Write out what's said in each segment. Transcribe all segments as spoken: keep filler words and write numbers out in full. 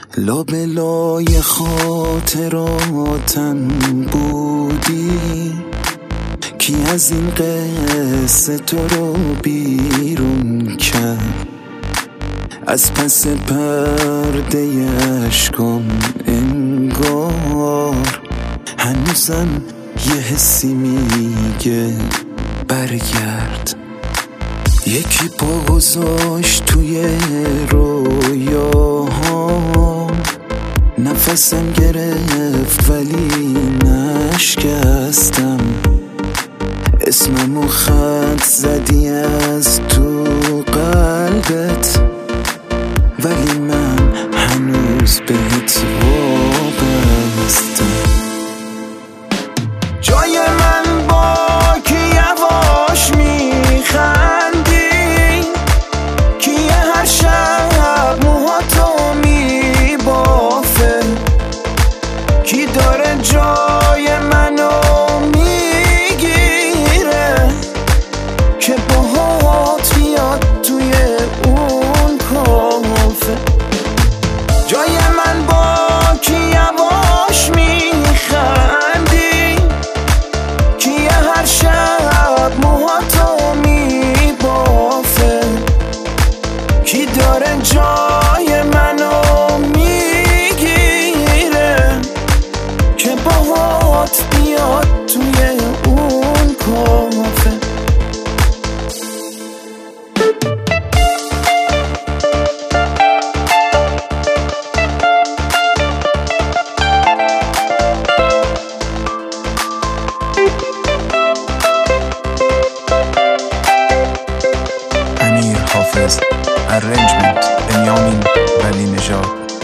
لابلای خاطراتم بودی، کی از این قصه تو رو بیرون کرد؟ از پس پرده اشکم انگار هنوزم یه حسی میگه برگرد. یکی پا گذاشت توی رویاهام، نفسم گرفت ولی نشکستم. اسممو خط زدی از تو قلبت، ولی من هنوز بهت وابستم. جای من با که یواش میخندی، که هر شب موهاتو میبافه، کی داره جای منو میگیره که باهات بیاد توی اون کافه. جای من با که یواش میخندی، که هر شب موهاتو میبافه، کی داره جای منو میگیره که باهات بیاد توی اون کافه. امیر حافظ. Arrangement بنیامین ولی نژاد.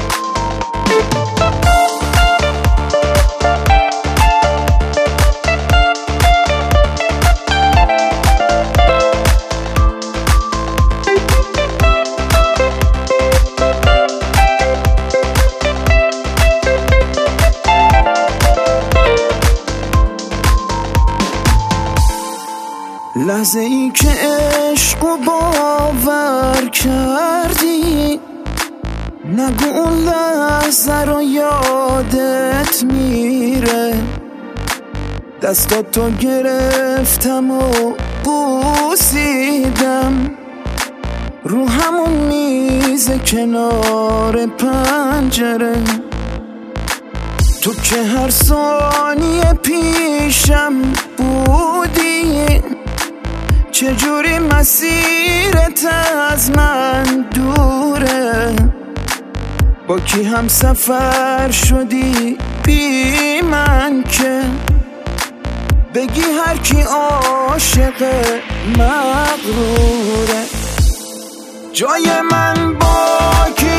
لحظه ای که عشقو باور کردی، نگو اون لحظه رو یادت میره. دستاتو گرفتم و بوسیدم رو همون میز کنار پنجره. تو که هر ثانیه پیشم بودی، چجوری مسیرت از من دوره؟ با کی هم سفر شدی بی من که بگی هر کی عاشق مغروره؟ جای من با کی